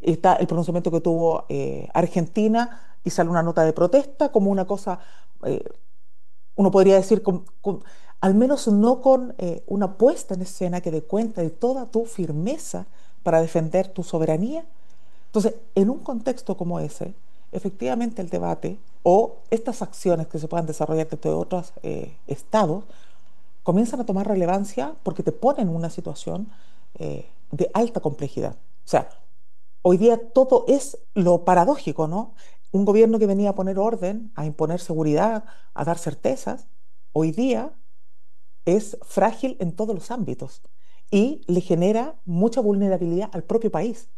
está el pronunciamiento que tuvo Argentina y sale una nota de protesta como una cosa, eh, uno podría decir, al menos no con una puesta en escena que dé cuenta de toda tu firmeza para defender tu soberanía. Entonces, en un contexto como ese, efectivamente el debate o estas acciones que se puedan desarrollar desde otros estados comienzan a tomar relevancia porque te ponen en una situación de alta complejidad. O sea, hoy día todo es lo paradójico, ¿no? Un gobierno que venía a poner orden, a imponer seguridad, a dar certezas, hoy día es frágil en todos los ámbitos y le genera mucha vulnerabilidad al propio país.